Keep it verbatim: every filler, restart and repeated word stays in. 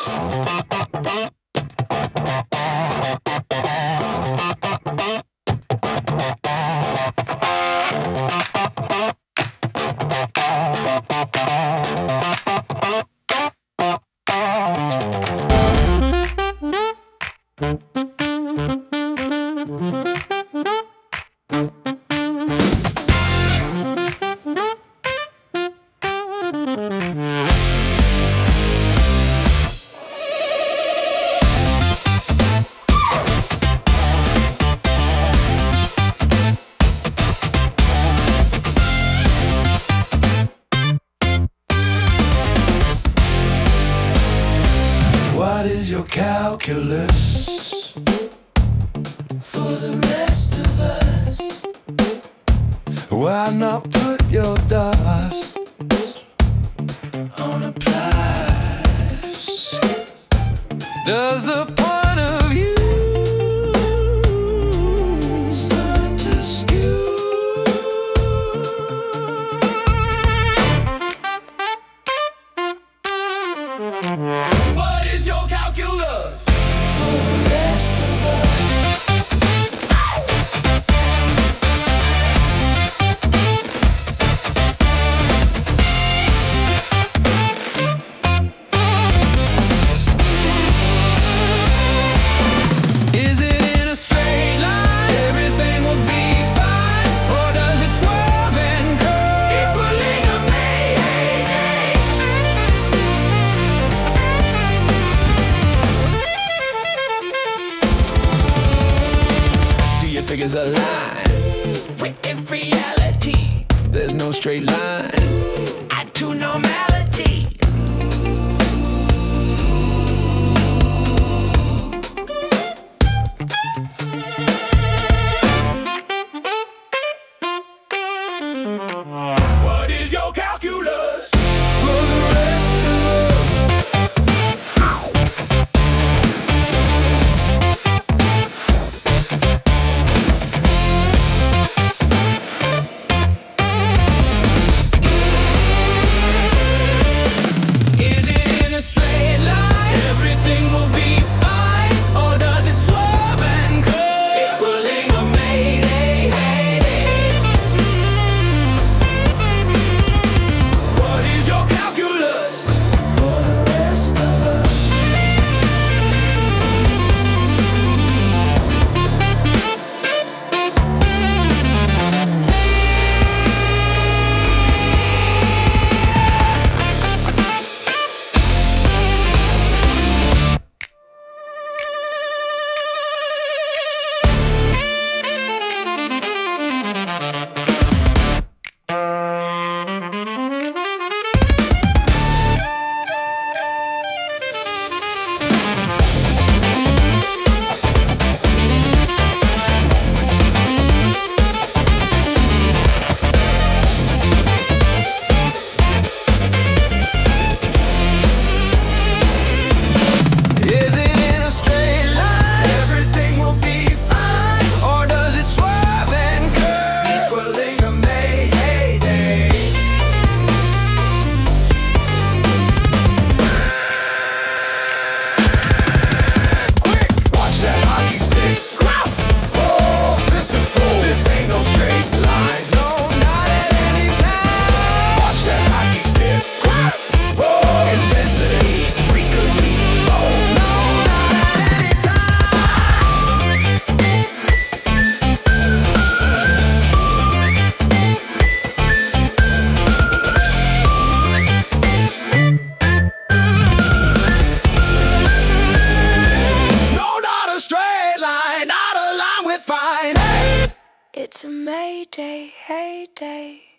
What is your calculus for the rest of us? Why not put your dust on a price? Does the point of view start to skew? What is your calculus for the rest of us? Is it in a straight line? Everything will be fine, or does it swerve and curve, equaling a mayday? Do your figures align with if reality? There's no straight line and to normality. What is your calculus for the rest of us? Is it in a straight line? Everything will be fine, or does it swerve and curve, equaling a mayday? What is your calculus for the rest of us? Is it in a straight line? Everything will be fine, or does it swerve and curve, equaling a mayday? Quick, watch that hockey stick. Growl. Oh, listen, fool, this ain't no straight line. No, not at any time. Watch that hockey stick. Growl. Oh, intensity, frequency. Oh, no, not at any time. No, not a straight line, not a line with fine. Hey! It's a mayday, heyday.